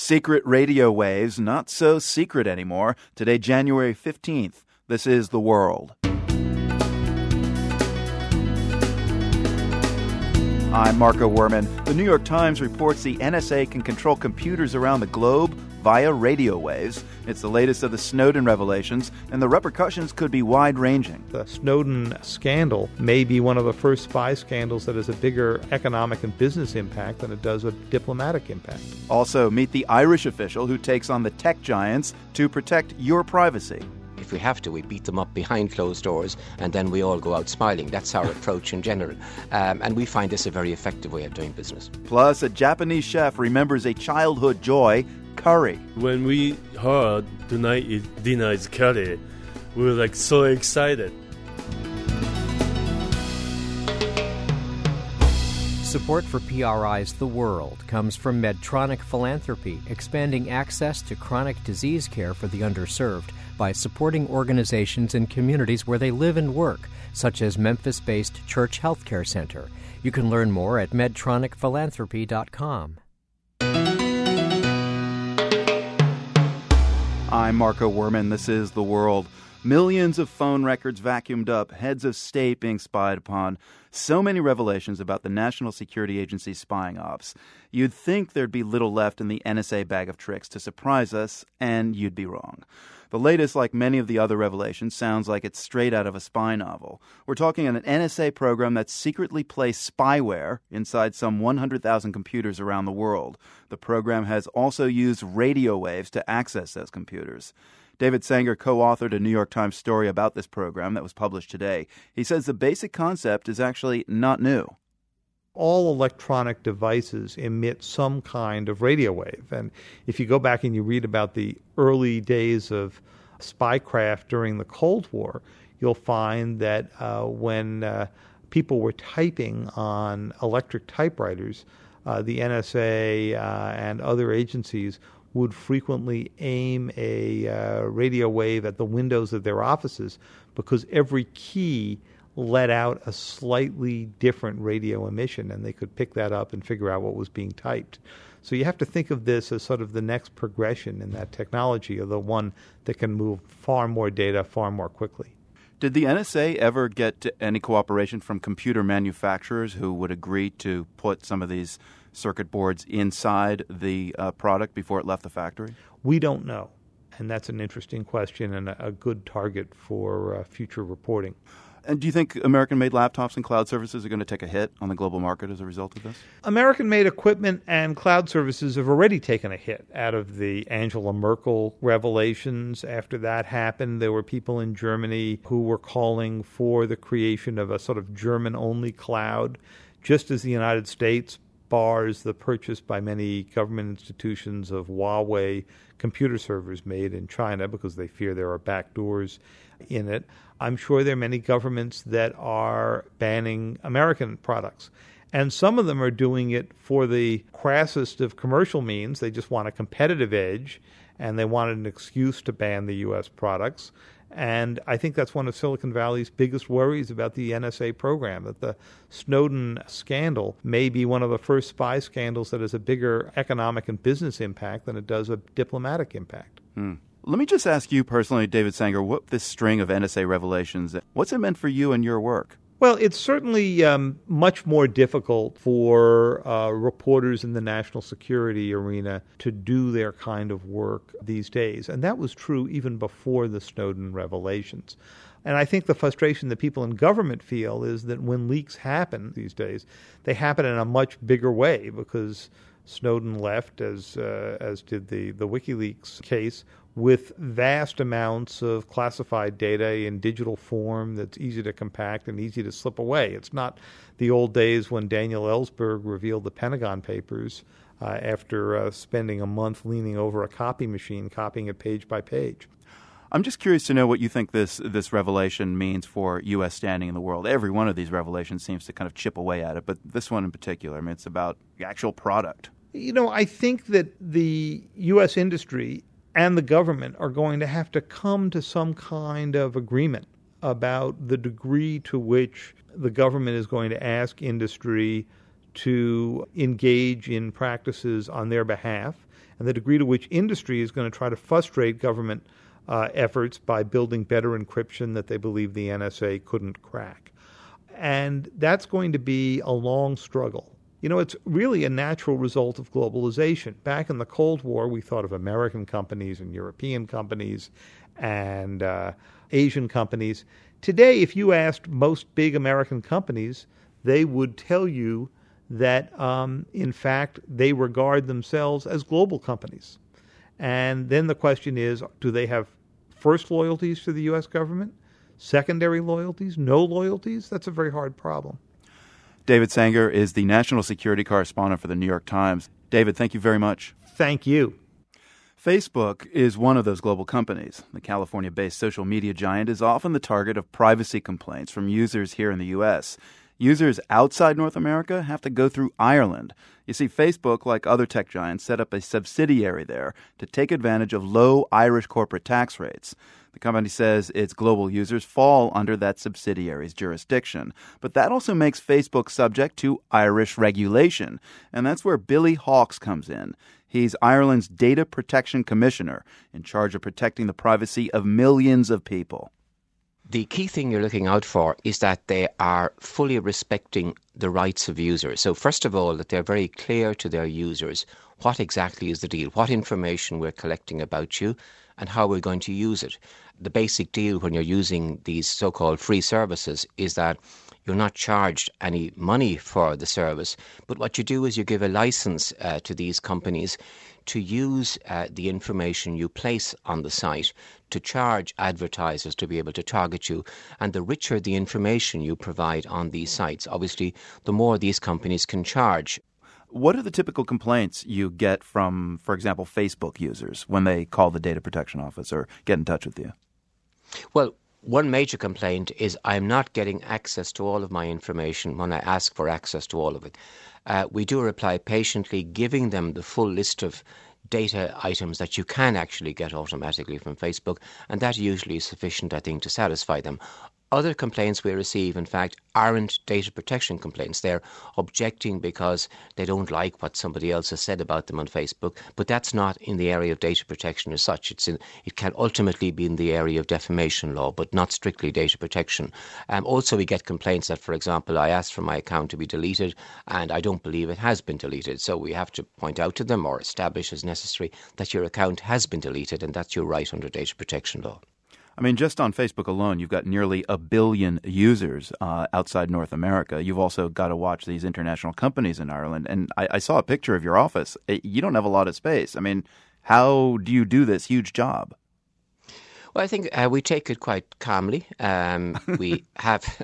Secret radio waves, not so secret anymore. Today, January 15th. This is The World. I'm Marco Werman. The New York Times reports the NSA can control computers around the globe via radio waves. It's the latest of the Snowden revelations, and the repercussions could be wide-ranging. The Snowden scandal may be one of the first spy scandals that has a bigger economic and business impact than it does a diplomatic impact. Also, meet the Irish official who takes on the tech giants to protect your privacy. If we have to, we beat them up behind closed doors and then we all go out smiling. That's our approach in general. And we find this a very effective way of doing business. Plus, a Japanese chef remembers a childhood joy, curry. When we heard dinner is curry, we were so excited. Support for PRI's The World comes from Medtronic Philanthropy, expanding access to chronic disease care for the underserved by supporting organizations in communities where they live and work, such as Memphis-based Church Healthcare Center. You can learn more at medtronicphilanthropy.com. I'm Marco Werman. This is The World. Millions of phone records vacuumed up, heads of state being spied upon. So many revelations about the National Security Agency's spying ops. You'd think there'd be little left in the NSA bag of tricks to surprise us, and you'd be wrong. The latest, like many of the other revelations, sounds like it's straight out of a spy novel. We're talking an NSA program that secretly placed spyware inside some 100,000 computers around the world. The program has also used radio waves to access those computers. David Sanger co-authored a New York Times story about this program that was published today. He says the basic concept is actually not new. All electronic devices emit some kind of radio wave. And if you go back and you read about the early days of spycraft during the Cold War, you'll find that when people were typing on electric typewriters, the NSA and other agencies would frequently aim a radio wave at the windows of their offices because every key let out a slightly different radio emission, and they could pick that up and figure out what was being typed. So you have to think of this as sort of the next progression in that technology, or the one that can move far more data far more quickly. Did the NSA ever get any cooperation from computer manufacturers who would agree to put some of these circuit boards inside the product before it left the factory? We don't know, and that's an interesting question and a good target for future reporting. And do you think American-made laptops and cloud services are going to take a hit on the global market as a result of this? American-made equipment and cloud services have already taken a hit out of the Angela Merkel revelations. After that happened, there were people in Germany who were calling for the creation of a sort of German-only cloud, just as the United States bars the purchase by many government institutions of Huawei computer servers made in China because they fear there are backdoors in it. I'm sure there are many governments that are banning American products. And some of them are doing it for the crassest of commercial means. They just want a competitive edge, and they wanted an excuse to ban the U.S. products. And I think that's one of Silicon Valley's biggest worries about the NSA program, that the Snowden scandal may be one of the first spy scandals that has a bigger economic and business impact than it does a diplomatic impact. Let me just ask you personally, David Sanger, what this string of NSA revelations, what's it meant for you and your work? Well, it's certainly much more difficult for reporters in the national security arena to do their kind of work these days. And that was true even before the Snowden revelations. And I think the frustration that people in government feel is that when leaks happen these days, they happen in a much bigger way because Snowden left, as did the WikiLeaks case, with vast amounts of classified data in digital form that's easy to compact and easy to slip away. It's not the old days when Daniel Ellsberg revealed the Pentagon Papers after spending a month leaning over a copy machine, copying it page by page. I'm just curious to know what you think this revelation means for U.S. standing in the world. Every one of these revelations seems to kind of chip away at it, but this one in particular, I mean, it's about the actual product. You know, I think that the U.S. industry and the government are going to have to come to some kind of agreement about the degree to which the government is going to ask industry to engage in practices on their behalf and the degree to which industry is going to try to frustrate government efforts by building better encryption that they believe the NSA couldn't crack. And that's going to be a long struggle. It's really a natural result of globalization. Back in the Cold War, we thought of American companies and European companies and Asian companies. Today, if you asked most big American companies, they would tell you that, in fact, they regard themselves as global companies. And then the question is, do they have first loyalties to the U.S. government, secondary loyalties, no loyalties? That's a very hard problem. David Sanger is the national security correspondent for the New York Times. David, thank you very much. Thank you. Facebook is one of those global companies. The California-based social media giant is often the target of privacy complaints from users here in the U.S. Users outside North America have to go through Ireland. You see, Facebook, like other tech giants, set up a subsidiary there to take advantage of low Irish corporate tax rates. The company says its global users fall under that subsidiary's jurisdiction. But that also makes Facebook subject to Irish regulation. And that's where Billy Hawkes comes in. He's Ireland's Data Protection Commissioner, in charge of protecting the privacy of millions of people. The key thing you're looking out for is that they are fully respecting the rights of users. So first of all, that they're very clear to their users what exactly is the deal, what information we're collecting about you, and how we're going to use it. The basic deal when you're using these so-called free services is that you're not charged any money for the service, but what you do is you give a license to these companies to use the information you place on the site to charge advertisers to be able to target you. And the richer the information you provide on these sites, obviously, the more these companies can charge. What are the typical complaints you get from, for example, Facebook users when they call the Data Protection Office or get in touch with you? Well, one major complaint is I'm not getting access to all of my information when I ask for access to all of it. We do reply patiently, giving them the full list of data items that you can actually get automatically from Facebook, and that usually is sufficient, I think, to satisfy them. Other complaints we receive, in fact, aren't data protection complaints. They're objecting because they don't like what somebody else has said about them on Facebook, but that's not in the area of data protection as such. It can ultimately be in the area of defamation law, but not strictly data protection. Also, we get complaints that, for example, I asked for my account to be deleted, and I don't believe it has been deleted. So we have to point out to them or establish as necessary that your account has been deleted, and that's your right under data protection law. I mean, just on Facebook alone, you've got nearly 1 billion users outside North America. You've also got to watch these international companies in Ireland. And I saw a picture of your office. You don't have a lot of space. I mean, how do you do this huge job? Well, I think we take it quite calmly. We have,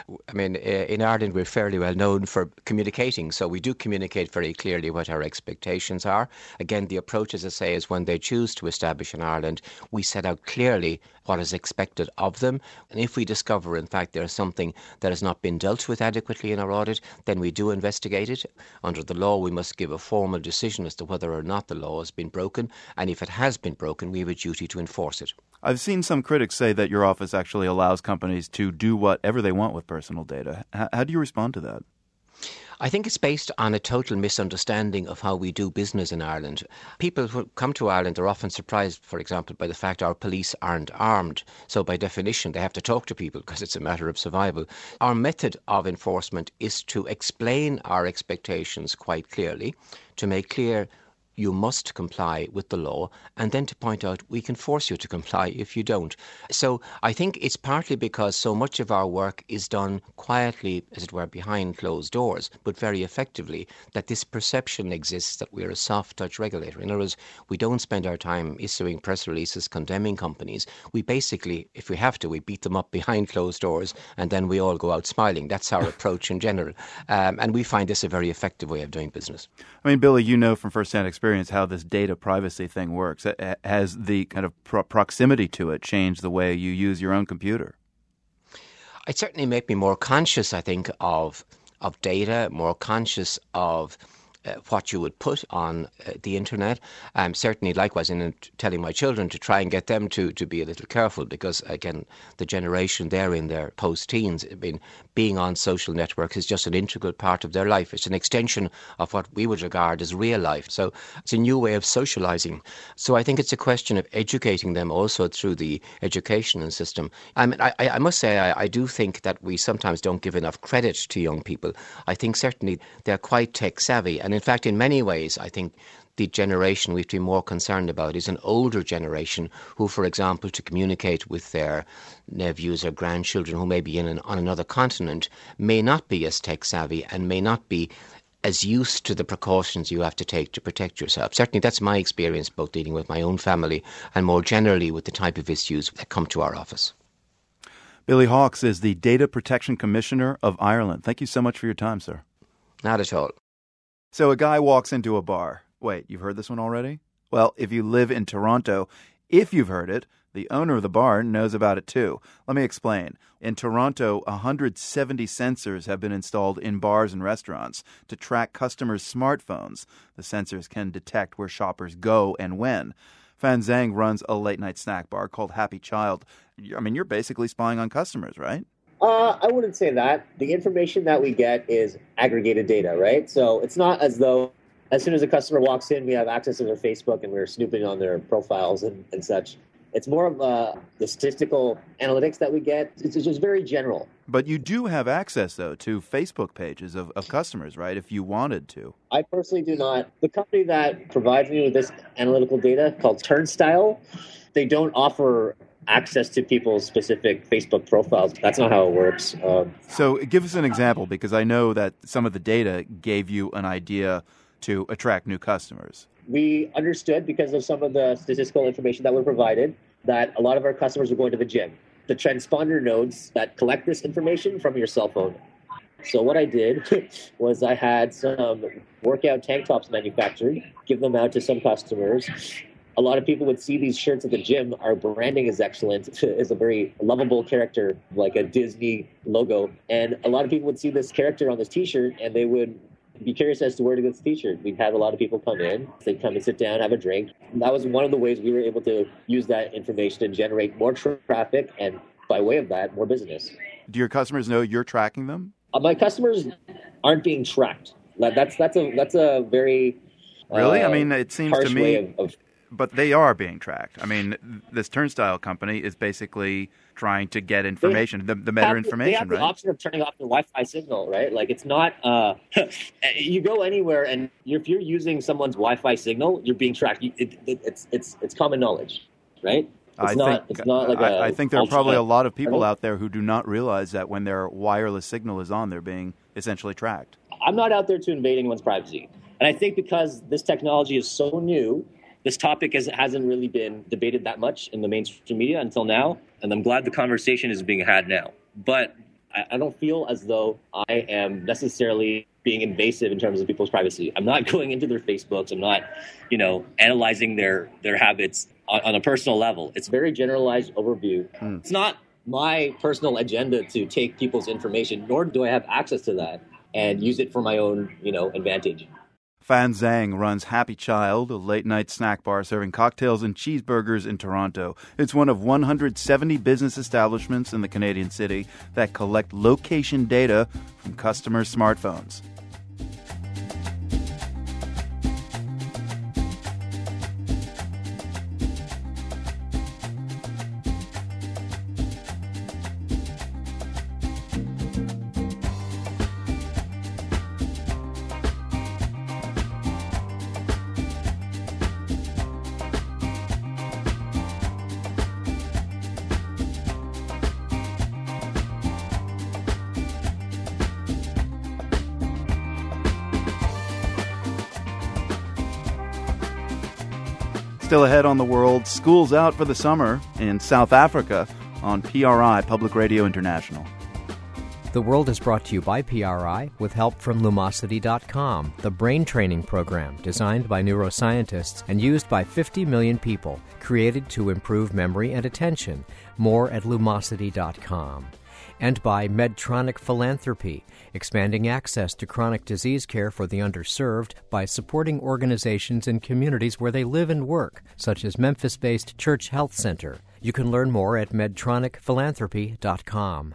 in Ireland, we're fairly well known for communicating. So we do communicate very clearly what our expectations are. Again, the approach, as I say, is when they choose to establish in Ireland, we set out clearly what is expected of them. And if we discover, in fact, there's something that has not been dealt with adequately in our audit, then we do investigate it. Under the law, we must give a formal decision as to whether or not the law has been broken. And if it has been broken, we have a duty to enforce it. I've seen some critics say that your office actually allows companies to do whatever they want with personal data. How do you respond to that? I think it's based on a total misunderstanding of how we do business in Ireland. People who come to Ireland are often surprised, for example, by the fact our police aren't armed. So by definition, they have to talk to people because it's a matter of survival. Our method of enforcement is to explain our expectations quite clearly, to make clear you must comply with the law, and then to point out we can force you to comply if you don't. So I think it's partly because so much of our work is done quietly, as it were, behind closed doors, but very effectively, that this perception exists that we're a soft touch regulator. In other words, we don't spend our time issuing press releases condemning companies. We basically, if we have to, we beat them up behind closed doors, and then we all go out smiling. That's our approach in general. And we find this a very effective way of doing business. I mean, Billy, you know from first-hand experience how this data privacy thing works. Has the kind of proximity to it changed the way you use your own computer? It certainly made me more conscious, I think, of data, more conscious of what you would put on the internet. Certainly, likewise, in telling my children to try and get them to be a little careful, because, again, the generation they're in their post-teens, being on social networks is just an integral part of their life. It's an extension of what we would regard as real life. So it's a new way of socializing. So I think it's a question of educating them also through the educational system. I must say, I do think that we sometimes don't give enough credit to young people. I think certainly they're quite tech savvy. And in fact, in many ways, I think the generation we have to be more concerned about is an older generation who, for example, to communicate with their nephews or grandchildren who may be on another continent, may not be as tech savvy and may not be as used to the precautions you have to take to protect yourself. Certainly that's my experience, both dealing with my own family and more generally with the type of issues that come to our office. Billy Hawkes is the Data Protection Commissioner of Ireland. Thank you so much for your time, sir. Not at all. So a guy walks into a bar. Wait, you've heard this one already? Well, if you live in Toronto, if you've heard it, the owner of the bar knows about it too. Let me explain. In Toronto, 170 sensors have been installed in bars and restaurants to track customers' smartphones. The sensors can detect where shoppers go and when. Fan Zhang runs a late-night snack bar called Happy Child. I mean, you're basically spying on customers, right? I wouldn't say that. The information that we get is aggregated data, right? So it's not as though as soon as a customer walks in, we have access to their Facebook and we're snooping on their profiles and such. It's more of the statistical analytics that we get. It's just very general. But you do have access, though, to Facebook pages of customers, right, if you wanted to. I personally do not. The company that provides me with this analytical data, called Turnstile, they don't offer access to people's specific Facebook profiles. That's not how it works. So give us an example, because I know that some of the data gave you an idea to attract new customers. We understood, because of some of the statistical information that were provided, that a lot of our customers were going to the gym. The transponder nodes that collect this information from your cell phone. So what I did was I had some workout tank tops manufactured, give them out to some customers. A lot of people would see these shirts at the gym. Our branding is excellent. It's a very lovable character, like a Disney logo. And a lot of people would see this character on this T-shirt, and they would be curious as to where to get this T-shirt. We'd have a lot of people come in. They'd come and sit down, have a drink. And that was one of the ways we were able to use that information to generate more traffic, and by way of that, more business. Do your customers know you're tracking them? My customers aren't being tracked. That's a very really? I mean, it seems to me. Way of But they are being tracked. I mean, this Turnstile company is basically trying to get information, the meta information, They have the right? option of turning off the Wi-Fi signal, right? Like, it's not, you go anywhere and if you're using someone's Wi-Fi signal, you're being tracked. It's common knowledge, right? I think there are probably a lot of people out there who do not realize that when their wireless signal is on, they're being essentially tracked. I'm not out there to invade anyone's privacy. And I think because this technology is so new, this topic hasn't really been debated that much in the mainstream media until now, and I'm glad the conversation is being had now. But I don't feel as though I am necessarily being invasive in terms of people's privacy. I'm not going into their Facebooks. I'm not, analyzing their habits on a personal level. It's a very generalized overview. It's not my personal agenda to take people's information, nor do I have access to that and use it for my own, advantage. Fan Zhang runs Happy Child, a late-night snack bar serving cocktails and cheeseburgers in Toronto. It's one of 170 business establishments in the Canadian city that collect location data from customers' smartphones. Still ahead on The World, school's out for the summer in South Africa on PRI, Public Radio International. The World is brought to you by PRI with help from Lumosity.com, the brain training program designed by neuroscientists and used by 50 million people, created to improve memory and attention. More at Lumosity.com. And by Medtronic Philanthropy, expanding access to chronic disease care for the underserved by supporting organizations in communities where they live and work, such as Memphis-based Church Health Center. You can learn more at medtronicphilanthropy.com.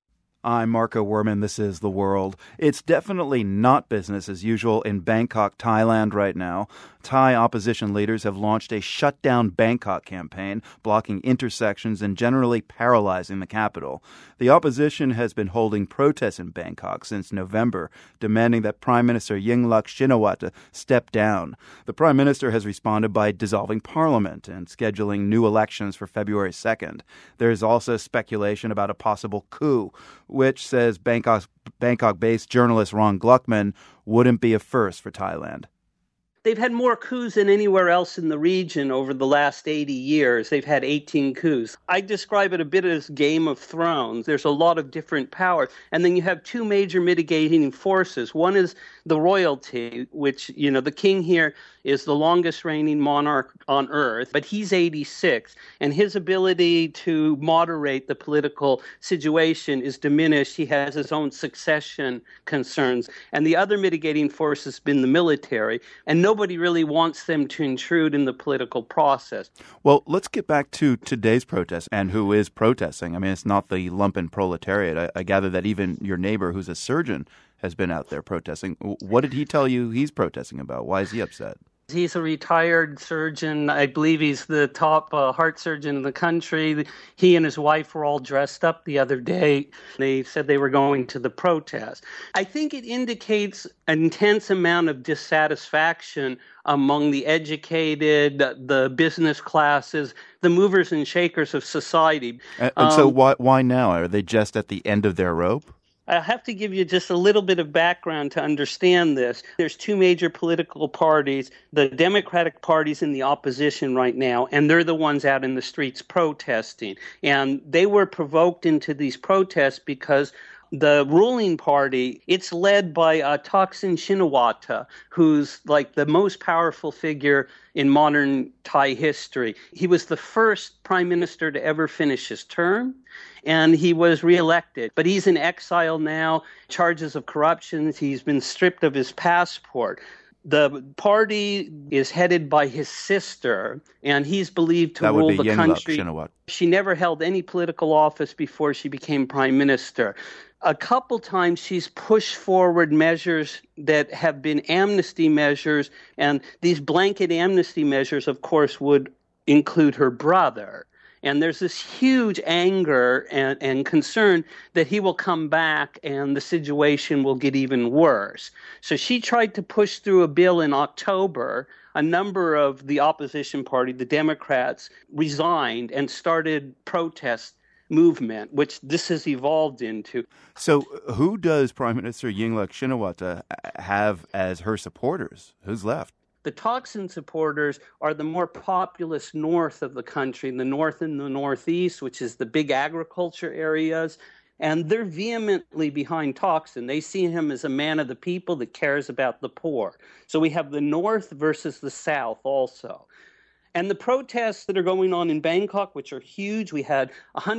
I'm Marco Werman. This is The World. It's definitely not business as usual in Bangkok, Thailand right now. Thai opposition leaders have launched a shutdown Bangkok campaign, blocking intersections and generally paralyzing the capital. The opposition has been holding protests in Bangkok since November, demanding that Prime Minister Yingluck Shinawatra step down. The Prime Minister has responded by dissolving parliament and scheduling new elections for February 2nd. There is also speculation about a possible coup, which, says Bangkok-based journalist Ron Gluckman, wouldn't be a first for Thailand. They've had more coups than anywhere else in the region over the last 80 years. They've had 18 coups. I describe it a bit as Game of Thrones. There's a lot of different powers. And then you have two major mitigating forces. One is the royalty, which, the king here is the longest reigning monarch on earth, but he's 86, and his ability to moderate the political situation is diminished. He has his own succession concerns. And the other mitigating force has been the military, and nobody really wants them to intrude in the political process. Well, let's get back to today's protest and who is protesting. I mean, it's not the lumpen proletariat. I gather that even your neighbor, who's a surgeon, has been out there protesting. What did he tell you he's protesting about? Why is he upset? He's a retired surgeon. I believe he's the top heart surgeon in the country. He and his wife were all dressed up the other day. They said they were going to the protest. I think it indicates an intense amount of dissatisfaction among the educated, the business classes, the movers and shakers of society. And so why now? Are they just at the end of their rope? I have to give you just a little bit of background to understand this. There's two major political parties. The Democratic Party's in the opposition right now, and they're the ones out in the streets protesting. And they were provoked into these protests because the ruling party, it's led by Thaksin Shinawatra, who's like the most powerful figure in modern Thai history. He was the first prime minister to ever finish his term, and he was reelected. But he's in exile now, charges of corruption. He's been stripped of his passport. The party is headed by his sister, and he's believed to rule the country. She never held any political office before she became prime minister. A couple times she's pushed forward measures that have been amnesty measures, and these blanket amnesty measures, of course, would include her brother. And there's this huge anger and concern that he will come back and the situation will get even worse. So she tried to push through a bill in October. A number of the opposition party, the Democrats, resigned and started protest movement, which this has evolved into. So who does Prime Minister Yingluck Shinawatra have as her supporters? Who's left? The Thaksin supporters are the more populous north of the country, the north and the northeast, which is the big agriculture areas. And they're vehemently behind Thaksin. They see him as a man of the people that cares about the poor. So we have the north versus the south also. And the protests that are going on in Bangkok, which are huge, we had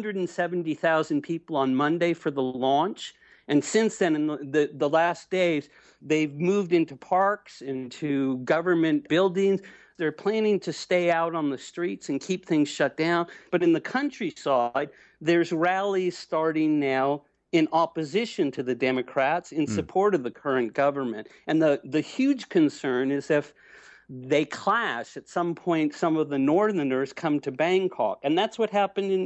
170,000 people on Monday for the launch. And since then, in the last days, they've moved into parks, into government buildings. They're planning to stay out on the streets and keep things shut down. But in the countryside, there's rallies starting now in opposition to the Democrats, in support of the current government. And the huge concern is if they clash at some point, some of the northerners come to Bangkok. And that's what happened in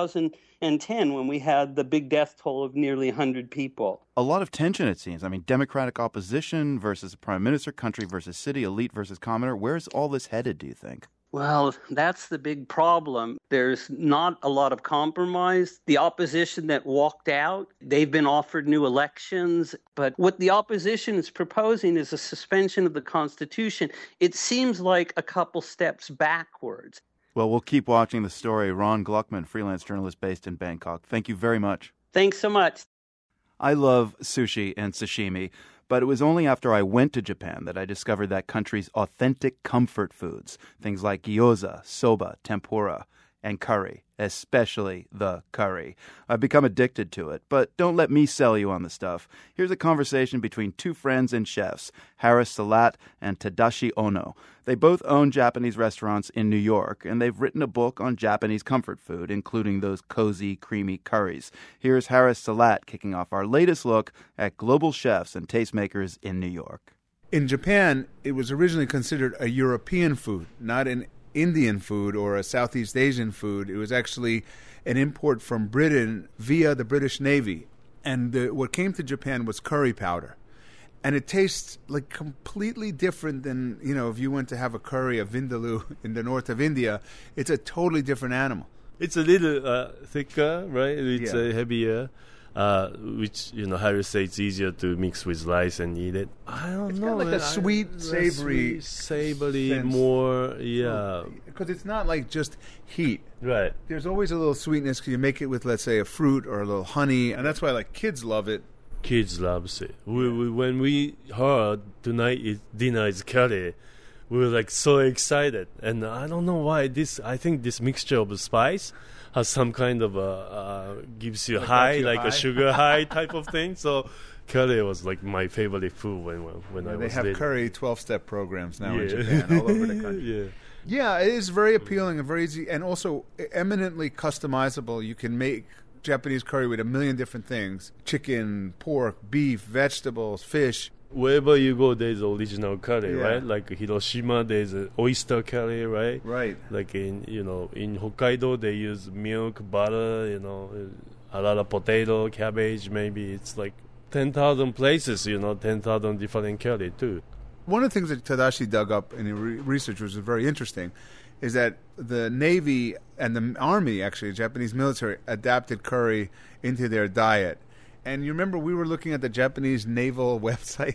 2010 when we had the big death toll of nearly 100 people. A lot of tension, it seems. I mean, Democratic opposition versus prime minister, country versus city, elite versus commoner. Where's all this headed, do you think? Well, that's the big problem. There's not a lot of compromise. The opposition that walked out, they've been offered new elections. But what the opposition is proposing is a suspension of the Constitution. It seems like a couple steps backwards. Well, we'll keep watching the story. Ron Gluckman, freelance journalist based in Bangkok. Thank you very much. Thanks so much. I love sushi and sashimi, but it was only after I went to Japan that I discovered that country's authentic comfort foods, things like gyoza, soba, tempura, and curry, especially the curry. I've become addicted to it, but don't let me sell you on the stuff. Here's a conversation between two friends and chefs, Haris Salat and Tadashi Ono. They both own Japanese restaurants in New York, and they've written a book on Japanese comfort food, including those cozy, creamy curries. Here's Haris Salat kicking off our latest look at global chefs and tastemakers in New York. In Japan, it was originally considered a European food, not an Indian food or a Southeast Asian food. It was actually an import from Britain via the British Navy. And what came to Japan was curry powder. And it tastes like completely different than, if you went to have a curry of Vindaloo in the north of India, it's a totally different animal. It's a little thicker, right? It's heavier. Which, Haris say it's easier to mix with rice and eat it. I don't know. It's like a sweet, savory, sense. More, yeah. Because it's not like just heat. Right. There's always a little sweetness because you make it with, let's say, a fruit or a little honey, and that's why, kids love it. Kids love it. When we heard tonight dinner is curry, we were, so excited. And I don't know why I think this mixture of spice has some kind of gives you high, a sugar high type of thing. So curry was my favorite food when I was They have little. curry 12-step programs now in Japan, all over the country. Yeah, it is very appealing and very easy, and also eminently customizable. You can make Japanese curry with a million different things: chicken, pork, beef, vegetables, fish. Wherever you go, there's original curry, Yeah. right? Like Hiroshima, there's oyster curry, right? Right. Like in Hokkaido, they use milk, butter, a lot of potato, cabbage. Maybe it's 10,000 places, 10,000 different curry too. One of the things that Tadashi dug up in research, which was very interesting, is that the Navy and the Army, actually, the Japanese military, adapted curry into their diet. And you remember we were looking at the Japanese naval website,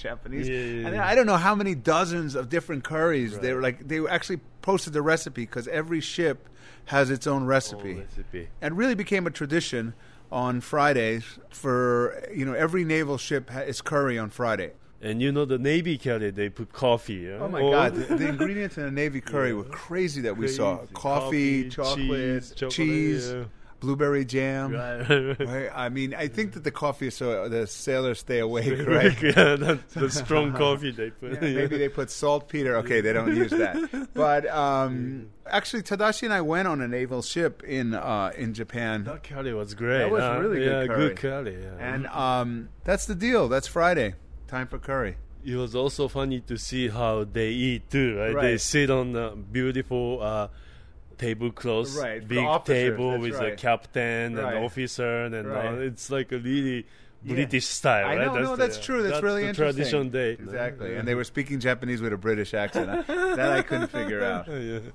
and I don't know how many dozens of different curries. Right. They actually posted the recipe because every ship has its own recipe. And really became a tradition on Fridays for, every naval ship is curry on Friday. And the Navy curry, they put coffee. Oh my God! The ingredients in a Navy curry were crazy that we saw: coffee, chocolate, cheese. Blueberry jam. Right. I mean, I think that the coffee is so the sailors stay awake, right? Yeah, the strong coffee they put. Maybe they put saltpeter. Okay, they don't use that. But actually, Tadashi and I went on a naval ship in Japan. That curry was great. That was really good curry. Good curry. Yeah. And that's the deal. That's Friday. Time for curry. It was also funny to see how they eat too, right? They sit on a beautiful tablecloths, big table with a captain and officer, and it's like a really British style, right? I know, that's true. That's really the interesting. Tradition day. Exactly. And they were speaking Japanese with a British accent. That I couldn't figure out.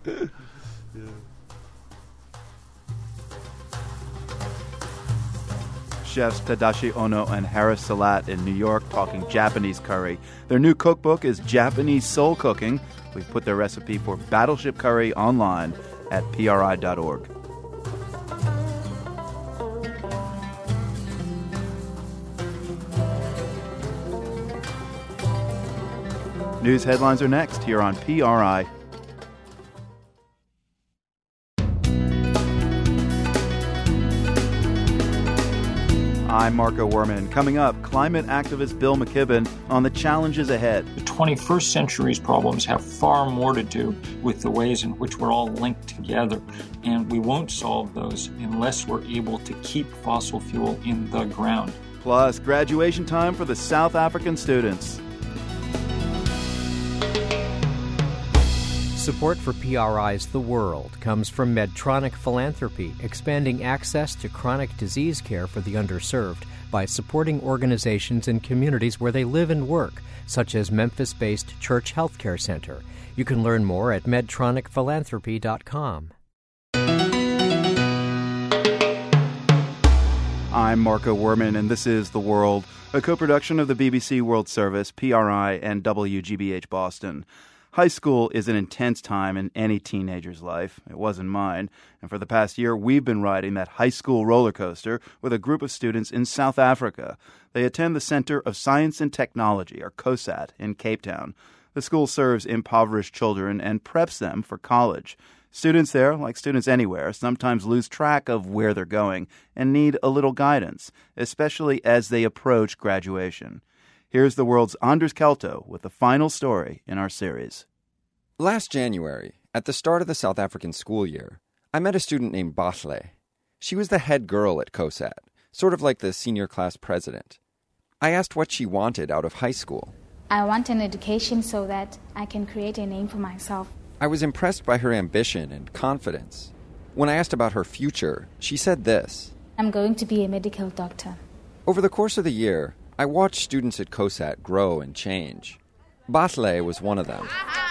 Chefs Tadashi Ono and Haris Salat in New York talking Japanese curry. Their new cookbook is Japanese Soul Cooking. We've put their recipe for Battleship Curry online at PRI.org. News headlines are next here on PRI. I'm Marco Werman. Coming up, climate activist Bill McKibben on the challenges ahead. The 21st century's problems have far more to do with the ways in which we're all linked together, and we won't solve those unless we're able to keep fossil fuel in the ground. Plus, graduation time for the South African students. Support for PRI's The World comes from Medtronic Philanthropy, expanding access to chronic disease care for the underserved by supporting organizations in communities where they live and work, such as Memphis-based Church Healthcare Center. You can learn more at medtronicphilanthropy.com. I'm Marco Werman, and this is The World, a co-production of the BBC World Service, PRI, and WGBH Boston. High school is an intense time in any teenager's life. It wasn't mine. And for the past year, we've been riding that high school roller coaster with a group of students in South Africa. They attend the Center of Science and Technology, or COSAT, in Cape Town. The school serves impoverished children and preps them for college. Students there, like students anywhere, sometimes lose track of where they're going and need a little guidance, especially as they approach graduation. Here's the world's Anders Kelto with the final story in our series. Last January, at the start of the South African school year, I met a student named Bahle. She was the head girl at COSAT, sort of like the senior class president. I asked what she wanted out of high school. I want an education so that I can create a name for myself. I was impressed by her ambition and confidence. When I asked about her future, she said this. I'm going to be a medical doctor. Over the course of the year, I watched students at COSAT grow and change. Bahle was one of them.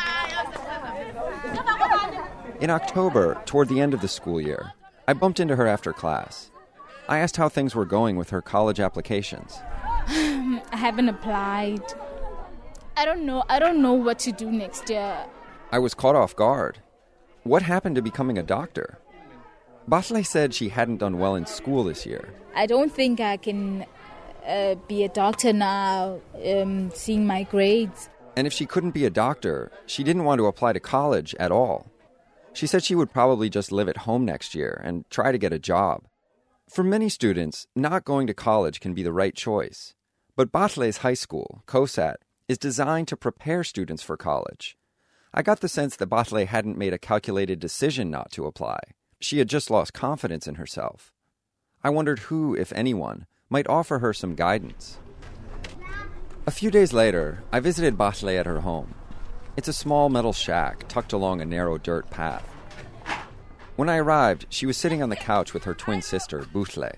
In October, toward the end of the school year, I bumped into her after class. I asked how things were going with her college applications. I haven't applied. I don't know what to do next year. I was caught off guard. What happened to becoming a doctor? Bahle said she hadn't done well in school this year. I don't think I can be a doctor now, seeing my grades. And if she couldn't be a doctor, she didn't want to apply to college at all. She said she would probably just live at home next year and try to get a job. For many students, not going to college can be the right choice. But Bahle's high school, COSAT, is designed to prepare students for college. I got the sense that Bahle hadn't made a calculated decision not to apply. She had just lost confidence in herself. I wondered who, if anyone, might offer her some guidance. A few days later, I visited Bahle at her home. It's a small metal shack tucked along a narrow dirt path. When I arrived, she was sitting on the couch with her twin sister, Buhle.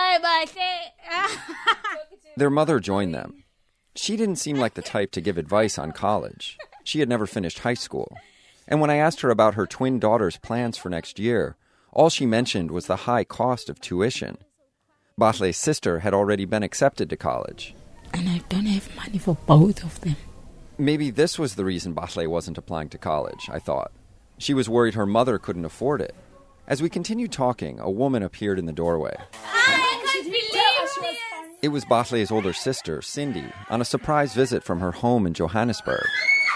Their mother joined them. She didn't seem like the type to give advice on college. She had never finished high school. And when I asked her about her twin daughter's plans for next year, all she mentioned was the high cost of tuition. Bahle's sister had already been accepted to college. And I don't have money for both of them. Maybe this was the reason Bahle wasn't applying to college, I thought. She was worried her mother couldn't afford it. As we continued talking, a woman appeared in the doorway. I can't believe this! It was Bahle's older sister, Cindy, on a surprise visit from her home in Johannesburg.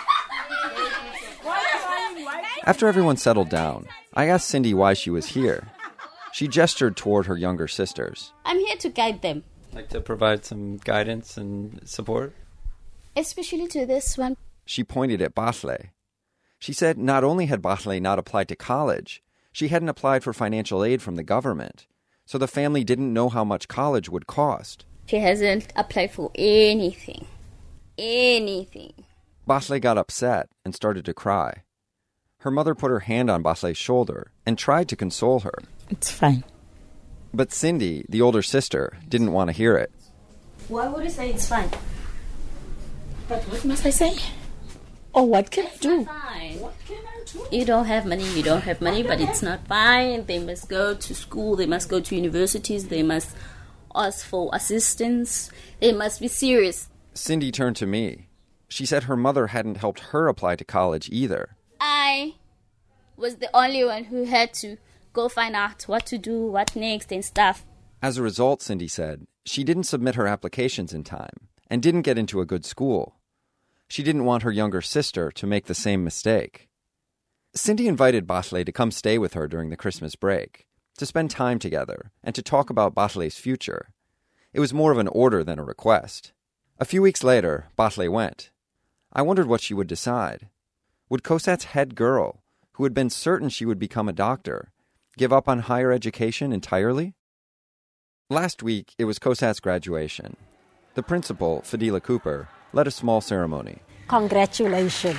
After everyone settled down, I asked Cindy why she was here. She gestured toward her younger sisters. I'm here to guide them. Like to provide some guidance and support? Especially to this one. She pointed at Bahle. She said not only had Bahle not applied to college, she hadn't applied for financial aid from the government, so the family didn't know how much college would cost. She hasn't applied for anything. Anything. Bahle got upset and started to cry. Her mother put her hand on Bahle's shoulder and tried to console her. It's fine. But Cindy, the older sister, didn't want to hear it. Why would I say it's fine? But what must I say? Oh, what can I do? Fine. What can I do? You don't have money, but it's not fine. They must go to school, they must go to universities, they must ask for assistance, they must be serious. Cindy turned to me. She said her mother hadn't helped her apply to college either. I was the only one who had to go find out what to do, what next and stuff. As a result, Cindy said, she didn't submit her applications in time and didn't get into a good school. She didn't want her younger sister to make the same mistake. Cindy invited Bahle to come stay with her during the Christmas break, to spend time together and to talk about Bahle's future. It was more of an order than a request. A few weeks later, Bahle went. I wondered what she would decide. Would COSAT's head girl, who had been certain she would become a doctor, give up on higher education entirely? Last week, it was COSAT's graduation. The principal, Fadila Cooper, led a small ceremony. Congratulations.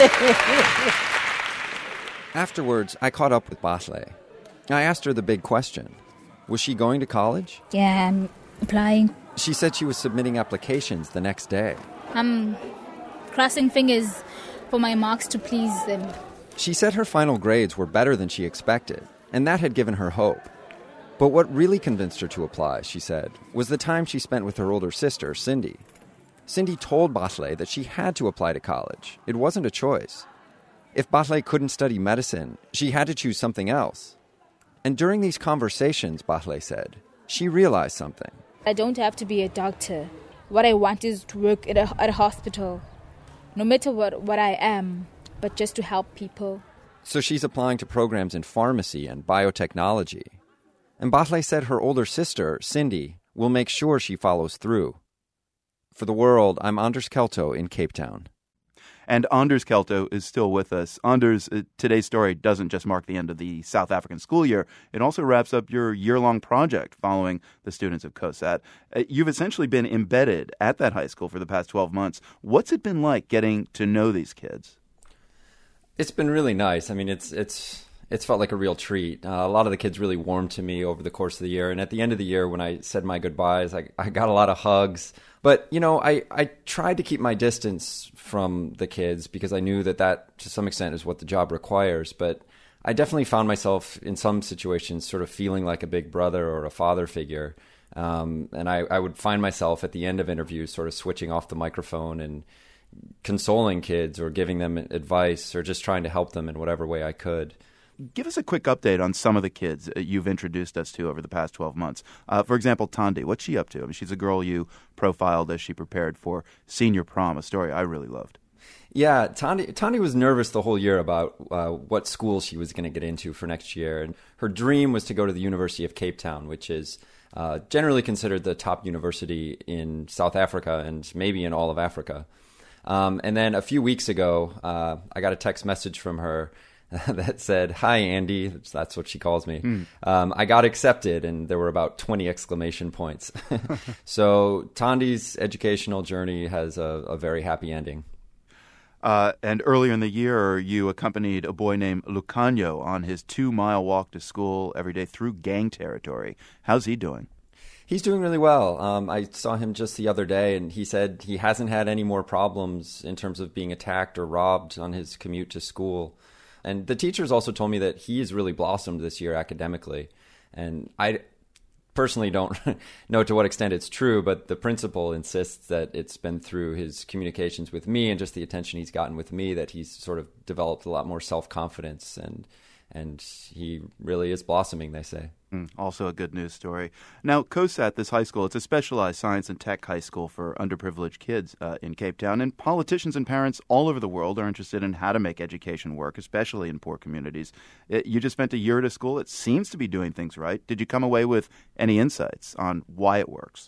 Afterwards, I caught up with Bahle. I asked her the big question. Was she going to college? Yeah, I'm applying. She said she was submitting applications the next day. I'm crossing fingers for my marks to please them. She said her final grades were better than she expected, and that had given her hope. But what really convinced her to apply, she said, was the time she spent with her older sister, Cindy. Cindy told Bahle that she had to apply to college. It wasn't a choice. If Bahle couldn't study medicine, she had to choose something else. And during these conversations, Bahle said, she realized something. I don't have to be a doctor. What I want is to work at a hospital. no matter what I am, but just to help people. So she's applying to programs in pharmacy and biotechnology. And Mbahle said her older sister, Cindy, will make sure she follows through. For The World, I'm Anders Kelto in Cape Town. And Anders Kelto is still with us. Anders, today's story doesn't just mark the end of the South African school year. It also wraps up your year-long project following the students of COSAT. You've essentially been embedded at that high school for the past 12 months. What's it been like getting to know these kids? It's been really nice. I mean, it's felt like a real treat. A lot of the kids really warmed to me over the course of the year. And at the end of the year, when I said my goodbyes, I got a lot of hugs. But, you know, I tried to keep my distance from the kids because I knew that to some extent is what the job requires. But I definitely found myself in some situations sort of feeling like a big brother or a father figure. And I would find myself at the end of interviews sort of switching off the microphone and consoling kids or giving them advice or just trying to help them in whatever way I could. Give us a quick update on some of the kids you've introduced us to over the past 12 months. For example, Tandi, what's she up to? I mean, she's a girl you profiled as she prepared for senior prom, a story I really loved. Yeah, Tandi was nervous the whole year about what school she was going to get into for next year. And her dream was to go to the University of Cape Town, which is generally considered the top university in South Africa and maybe in all of Africa. And then a few weeks ago, I got a text message from her that said, "Hi, Andy," that's what she calls me. I got accepted, and there were about 20 exclamation points. So Tandi's educational journey has a very happy ending. And earlier in the year, you accompanied a boy named Lucanio on his 2-mile walk to school every day through gang territory. How's he doing? He's doing really well. I saw him just the other day, and he said he hasn't had any more problems in terms of being attacked or robbed on his commute to school. And the teachers also told me that he has really blossomed this year academically. And I personally don't know to what extent it's true, but the principal insists that it's been through his communications with me and just the attention he's gotten with me that he's sort of developed a lot more self-confidence, and he really is blossoming, they say. Also a good news story. Now, COSAT, this high school, it's a specialized science and tech high school for underprivileged kids in Cape Town. And politicians and parents all over the world are interested in how to make education work, especially in poor communities. You just spent a year at a school. It seems to be doing things right. Did you come away with any insights on why it works?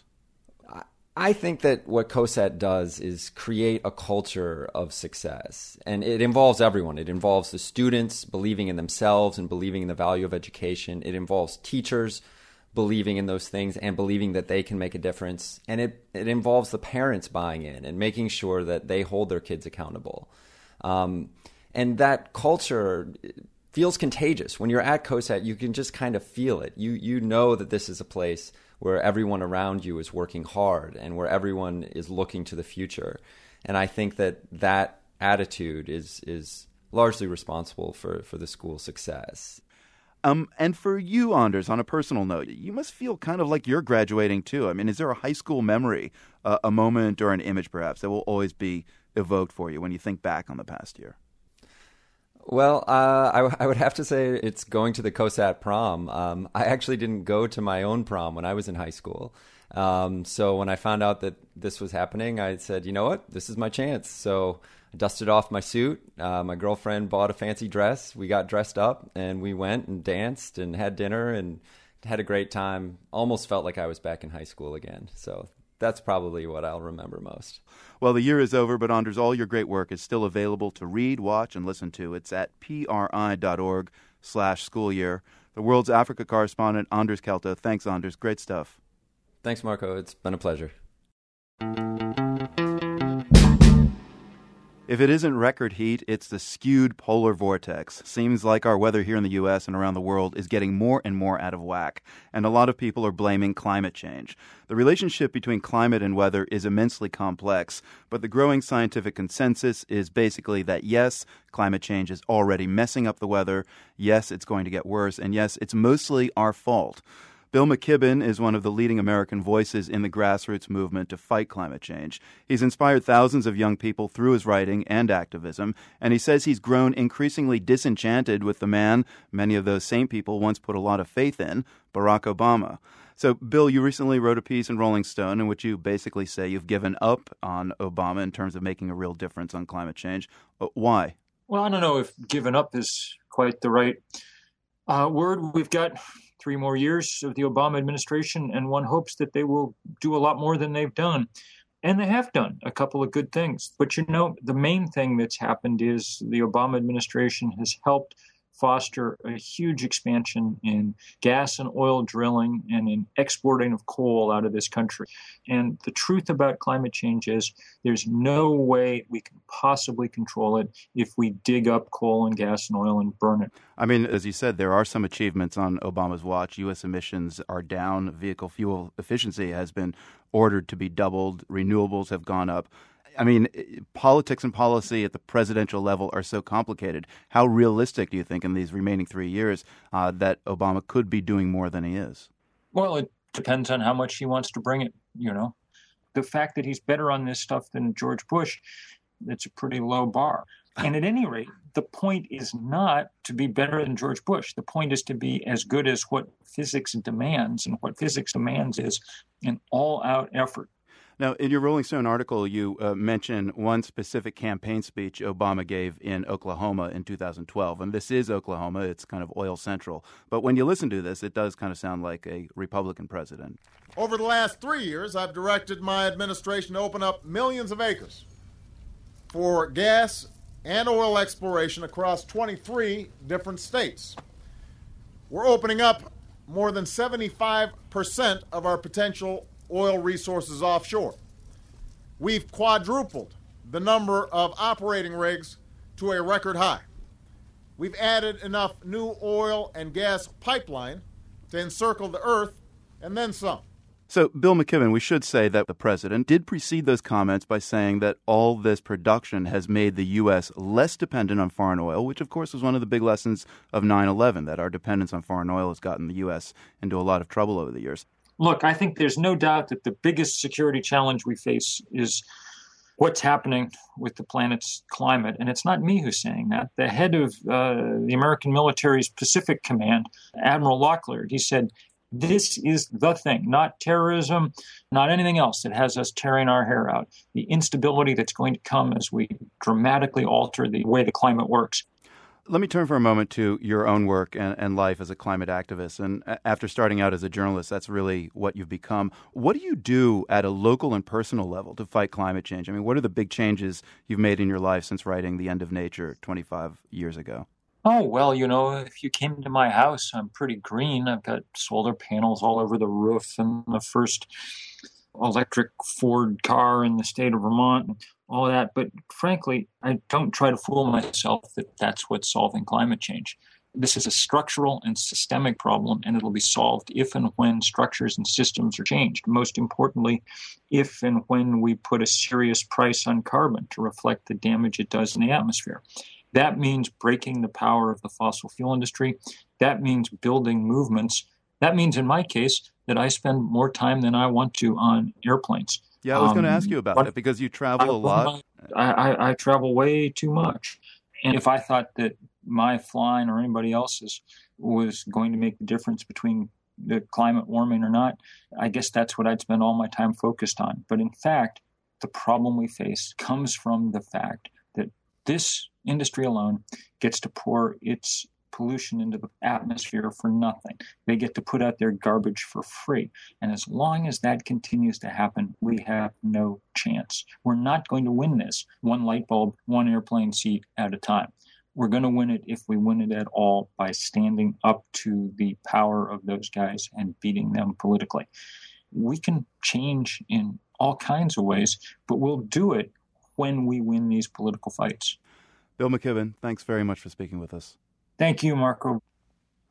I think that what COSAT does is create a culture of success, and it involves everyone. It involves the students believing in themselves and believing in the value of education. It involves teachers believing in those things and believing that they can make a difference. And it involves the parents buying in and making sure that they hold their kids accountable. And that culture feels contagious. When you're at COSAT, you can just kind of feel it. You know that this is a place where everyone around you is working hard and where everyone is looking to the future. And I think that attitude is largely responsible for the school's success. And for you, Anders, on a personal note, you must feel kind of like you're graduating too. I mean, is there a high school memory, a moment or an image perhaps that will always be evoked for you when you think back on the past year? Well, I would have to say it's going to the COSAT prom. I actually didn't go to my own prom when I was in high school. So when I found out that this was happening, I said, you know what, this is my chance. So I dusted off my suit. My girlfriend bought a fancy dress. We got dressed up and we went and danced and had dinner and had a great time. Almost felt like I was back in high school again. So that's probably what I'll remember most. Well, the year is over, but Anders, all your great work is still available to read, watch, and listen to. It's at pri.org/school year. The World's Africa correspondent, Anders Kelto. Thanks, Anders. Great stuff. Thanks, Marco. It's been a pleasure. If it isn't record heat, it's the skewed polar vortex. Seems like our weather here in the U.S. and around the world is getting more and more out of whack, and a lot of people are blaming climate change. The relationship between climate and weather is immensely complex, but the growing scientific consensus is basically that yes, climate change is already messing up the weather, yes, it's going to get worse, and yes, it's mostly our fault. Bill McKibben is one of the leading American voices in the grassroots movement to fight climate change. He's inspired thousands of young people through his writing and activism, and he says he's grown increasingly disenchanted with the man many of those same people once put a lot of faith in, Barack Obama. So, Bill, you recently wrote a piece in Rolling Stone in which you basically say you've given up on Obama in terms of making a real difference on climate change. Why? Well, I don't know if given up is quite the right word. We've got 3 more years of the Obama administration, and one hopes that they will do a lot more than they've done. And they have done a couple of good things. But, the main thing that's happened is the Obama administration has helped foster a huge expansion in gas and oil drilling and in exporting of coal out of this country. And the truth about climate change is there's no way we can possibly control it if we dig up coal and gas and oil and burn it. I mean, as you said, there are some achievements on Obama's watch. U.S. emissions are down. Vehicle fuel efficiency has been ordered to be doubled. Renewables have gone up. I mean, politics and policy at the presidential level are so complicated. How realistic do you think in these remaining 3 years that Obama could be doing more than he is? Well, it depends on how much he wants to bring it, The fact that he's better on this stuff than George Bush, it's a pretty low bar. And at any rate, the point is not to be better than George Bush. The point is to be as good as what physics demands. And what physics demands is an all-out effort. Now, in your Rolling Stone article, you mention one specific campaign speech Obama gave in Oklahoma in 2012. And this is Oklahoma. It's kind of oil central. But when you listen to this, it does kind of sound like a Republican president. Over the last 3 years, I've directed my administration to open up millions of acres for gas and oil exploration across 23 different states. We're opening up more than 75% of our potential oil resources offshore. We've quadrupled the number of operating rigs to a record high. We've added enough new oil and gas pipeline to encircle the earth and then some. So, Bill McKibben, we should say that the president did precede those comments by saying that all this production has made the U.S. less dependent on foreign oil, which, of course, was one of the big lessons of 9/11, that our dependence on foreign oil has gotten the U.S. into a lot of trouble over the years. Look, I think there's no doubt that the biggest security challenge we face is what's happening with the planet's climate. And it's not me who's saying that. The head of the American military's Pacific Command, Admiral Locklear, he said, this is the thing, not terrorism, not anything else that has us tearing our hair out. The instability that's going to come as we dramatically alter the way the climate works. Let me turn for a moment to your own work and life as a climate activist. And after starting out as a journalist, that's really what you've become. What do you do at a local and personal level to fight climate change? I mean, what are the big changes you've made in your life since writing The End of Nature 25 years ago? Oh, well, if you came to my house, I'm pretty green. I've got solar panels all over the roof and the first electric Ford car in the state of Vermont and all of that. But frankly, I don't try to fool myself that that's what's solving climate change. This is a structural and systemic problem, and it'll be solved if and when structures and systems are changed. Most importantly, if and when we put a serious price on carbon to reflect the damage it does in the atmosphere. That means breaking the power of the fossil fuel industry. That means building movements. That means, in my case, that I spend more time than I want to on airplanes. Yeah, I was going to ask you about that because you travel a lot. I travel way too much. And if I thought that my flying or anybody else's was going to make the difference between the climate warming or not, I guess that's what I'd spend all my time focused on. But in fact, the problem we face comes from the fact that this industry alone gets to pour its pollution into the atmosphere for nothing. They get to put out their garbage for free. And as long as that continues to happen, we have no chance. We're not going to win this one light bulb, one airplane seat at a time. We're going to win it if we win it at all by standing up to the power of those guys and beating them politically. We can change in all kinds of ways, but we'll do it when we win these political fights. Bill McKibben, thanks very much for speaking with us. Thank you, Marco.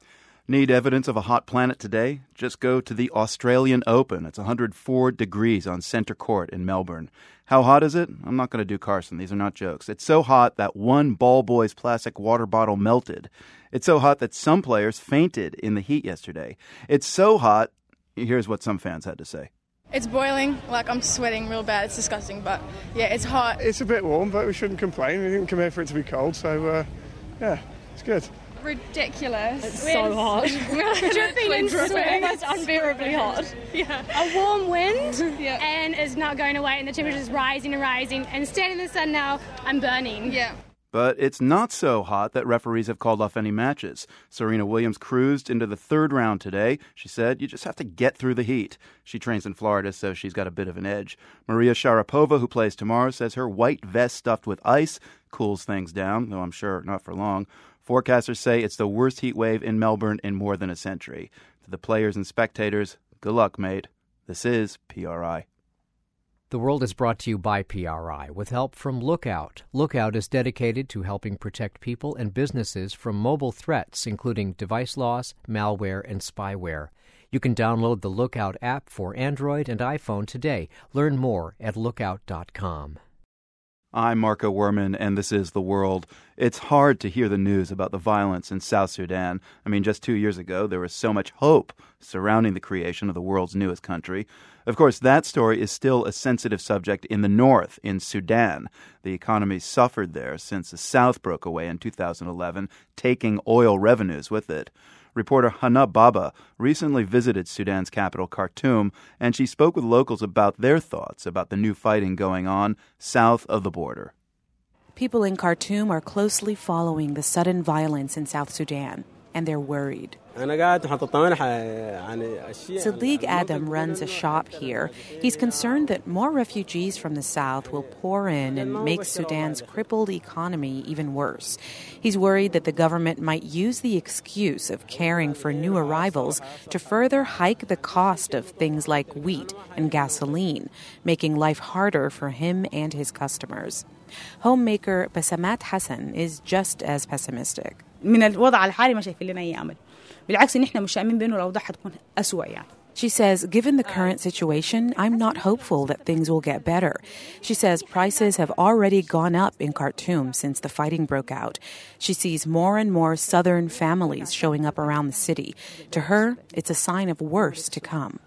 Need evidence of a hot planet today? Just go to the Australian Open. It's 104 degrees on Centre Court in Melbourne. How hot is it? I'm not going to do Carson. These are not jokes. It's so hot that one Ball Boys plastic water bottle melted. It's so hot that some players fainted in the heat yesterday. It's so hot, here's what some fans had to say. It's boiling, like I'm sweating real bad. It's disgusting, but yeah, it's hot. It's a bit warm, but we shouldn't complain. We didn't come here for it to be cold, so yeah, it's good. Ridiculous. It's so hot. Dripping and sweating. It's unbearably hot. Yeah. A warm wind, and it's not going away, and the temperature is rising and rising. And standing in the sun now, I'm burning. Yeah. But it's not so hot that referees have called off any matches. Serena Williams cruised into the third round today. She said, you just have to get through the heat. She trains in Florida, so she's got a bit of an edge. Maria Sharapova, who plays tomorrow, says her white vest stuffed with ice cools things down, though I'm sure not for long. Forecasters say it's the worst heat wave in Melbourne in more than a century. To the players and spectators, good luck, mate. This is PRI. The World is brought to you by PRI with help from Lookout. Lookout is dedicated to helping protect people and businesses from mobile threats, including device loss, malware, and spyware. You can download the Lookout app for Android and iPhone today. Learn more at lookout.com. I'm Marco Werman, and this is The World. It's hard to hear the news about the violence in South Sudan. I mean, just 2 years ago, there was so much hope surrounding the creation of the world's newest country. Of course, that story is still a sensitive subject in the north, in Sudan. The economy suffered there since the south broke away in 2011, taking oil revenues with it. Reporter Hana Baba recently visited Sudan's capital, Khartoum, and she spoke with locals about their thoughts about the new fighting going on south of the border. People in Khartoum are closely following the sudden violence in South Sudan, and they're worried. Sadiq Adam runs a shop here. He's concerned that more refugees from the south will pour in and make Sudan's crippled economy even worse. He's worried that the government might use the excuse of caring for new arrivals to further hike the cost of things like wheat and gasoline, making life harder for him and his customers. Homemaker Basamat Hassan is just as pessimistic. She says, given the current situation, I'm not hopeful that things will get better. She says prices have already gone up in Khartoum since the fighting broke out. She sees more and more southern families showing up around the city. To her, it's a sign of worse to come.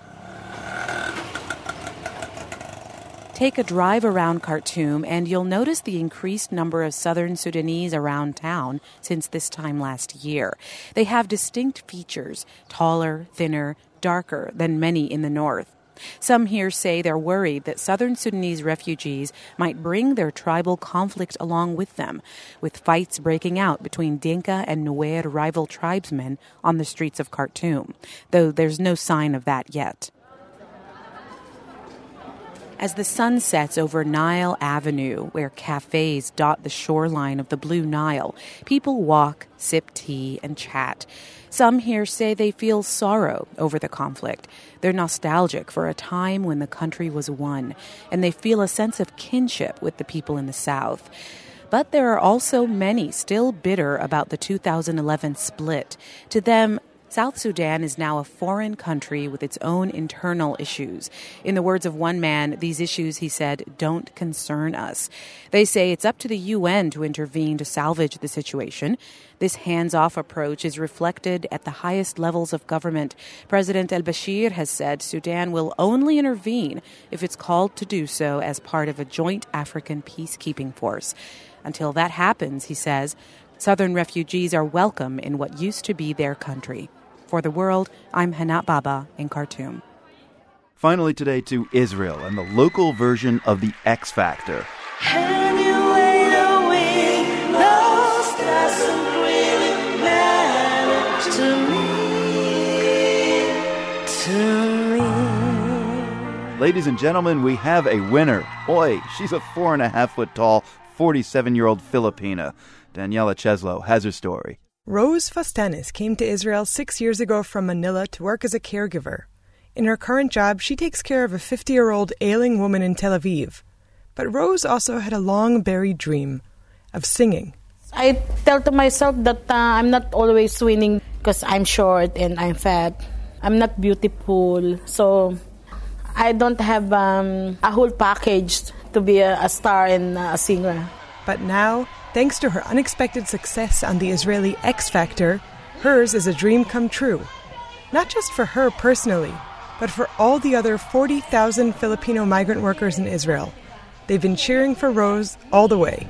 Take a drive around Khartoum and you'll notice the increased number of southern Sudanese around town since this time last year. They have distinct features, taller, thinner, darker than many in the north. Some here say they're worried that southern Sudanese refugees might bring their tribal conflict along with them, with fights breaking out between Dinka and Nuer rival tribesmen on the streets of Khartoum, though there's no sign of that yet. As the sun sets over Nile Avenue, where cafes dot the shoreline of the Blue Nile, people walk, sip tea, and chat. Some here say they feel sorrow over the conflict. They're nostalgic for a time when the country was one, and they feel a sense of kinship with the people in the South. But there are also many still bitter about the 2011 split. To them, South Sudan is now a foreign country with its own internal issues. In the words of one man, these issues, he said, don't concern us. They say it's up to the UN to intervene to salvage the situation. This hands-off approach is reflected at the highest levels of government. President al-Bashir has said Sudan will only intervene if it's called to do so as part of a joint African peacekeeping force. Until that happens, he says, Southern refugees are welcome in what used to be their country. For The World, I'm Hanat Baba in Khartoum. Finally today to Israel and the local version of the X Factor. Ladies and gentlemen, we have a winner. Oi, she's a 4.5-foot tall, 47-year-old Filipina. Daniela Cheslow has her story. Rose Fastanis came to Israel 6 years ago from Manila to work as a caregiver. In her current job, she takes care of a 50-year-old ailing woman in Tel Aviv. But Rose also had a long-buried dream of singing. I tell to myself that I'm not always winning. because I'm short and I'm fat. I'm not beautiful, so I don't have a whole package to be a star and a singer. But now, thanks to her unexpected success on the Israeli X Factor, hers is a dream come true. Not just for her personally, but for all the other 40,000 Filipino migrant workers in Israel. They've been cheering for Rose all the way.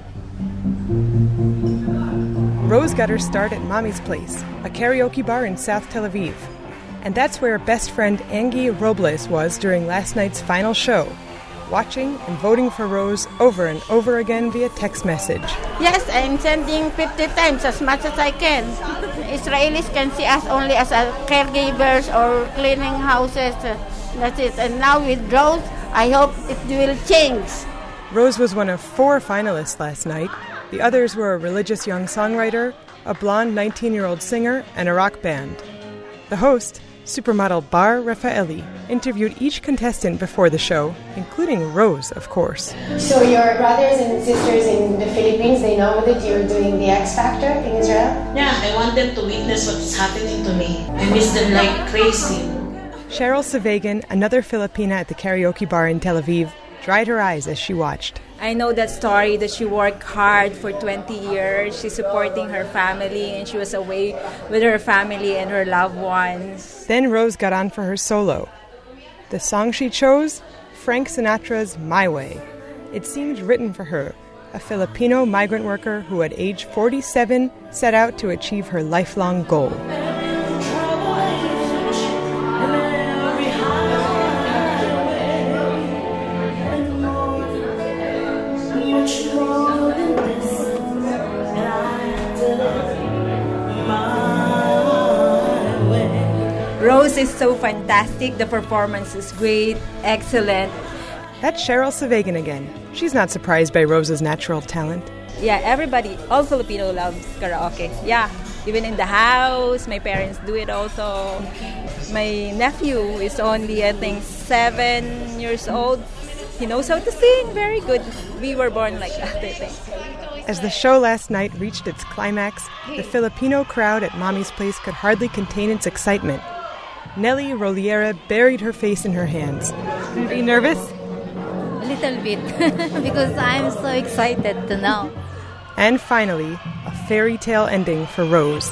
Rose got her start at Mommy's Place, a karaoke bar in South Tel Aviv. And that's where best friend Angie Robles was during last night's final show, watching and voting for Rose over and over again via text message. Yes, I'm sending 50 times as much as I can. Israelis can see us only as caregivers or cleaning houses. That's it. And now with Rose, I hope it will change. Rose was one of 4 finalists last night. The others were a religious young songwriter, a blonde 19-year-old singer, and a rock band. The host, supermodel Bar Rafaeli, interviewed each contestant before the show, including Rose, of course. So your brothers and sisters in the Philippines, they know that you're doing the X Factor in Israel? Yeah, I want them to witness what's happening to me. I miss them like crazy. Cheryl Savegan, another Filipina at the karaoke bar in Tel Aviv, dried her eyes as she watched. I know that story that she worked hard for 20 years. She's supporting her family, and she was away with her family and her loved ones. Then Rose got on for her solo. The song she chose? Frank Sinatra's My Way. It seemed written for her, a Filipino migrant worker who at age 47 set out to achieve her lifelong goal. Rose is so fantastic. The performance is great, excellent. That's Cheryl Savegan again. She's not surprised by Rose's natural talent. Yeah, everybody, all Filipino loves karaoke. Yeah, even in the house, my parents do it also. My nephew is only, I think, 7 years old. He knows how to sing, very good. We were born like that, I think. As the show last night reached its climax, the Filipino crowd at Mommy's Place could hardly contain its excitement. Nelly Roliera buried her face in her hands. Are you nervous? A little bit, because I'm so excited to know. And finally, a fairy tale ending for Rose.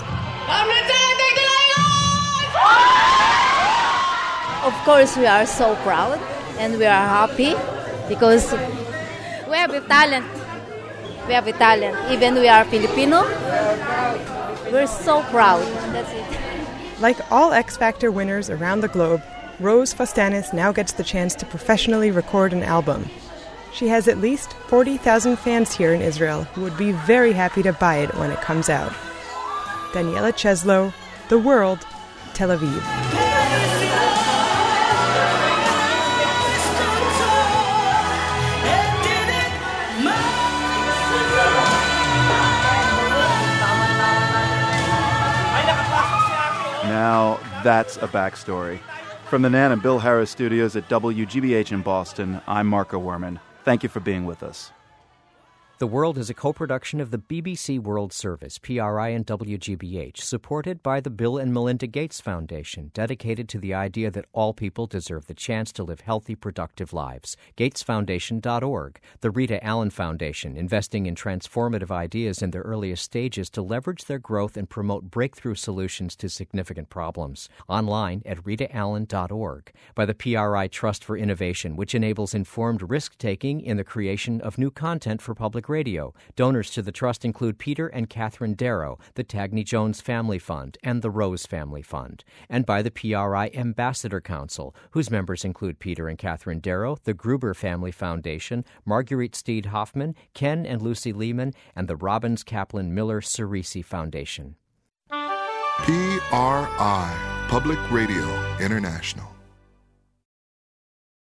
Of course, we are so proud and we are happy because we have a talent. We have a talent. Even we are Filipino, we're so proud. That's it. Like all X Factor winners around the globe, Rose Fastanis now gets the chance to professionally record an album. She has at least 40,000 fans here in Israel who would be very happy to buy it when it comes out. Daniela Cheslow, The World, Tel Aviv. Now, that's a backstory. From the Nan and Bill Harris studios at WGBH in Boston, I'm Marco Werman. Thank you for being with us. The World is a co-production of the BBC World Service, PRI, and WGBH, supported by the Bill and Melinda Gates Foundation, dedicated to the idea that all people deserve the chance to live healthy, productive lives. GatesFoundation.org. The Rita Allen Foundation, investing in transformative ideas in their earliest stages to leverage their growth and promote breakthrough solutions to significant problems. Online at RitaAllen.org. By the PRI Trust for Innovation, which enables informed risk-taking in the creation of new content for public radio. Donors to the trust include Peter and Catherine Darrow, the Tagney Jones Family Fund, and the Rose Family Fund. And by the PRI Ambassador Council, whose members include Peter and Catherine Darrow, the Gruber Family Foundation, Marguerite Steed Hoffman, Ken and Lucy Lehman, and the Robbins Kaplan Miller Cerisi Foundation. PRI, Public Radio International.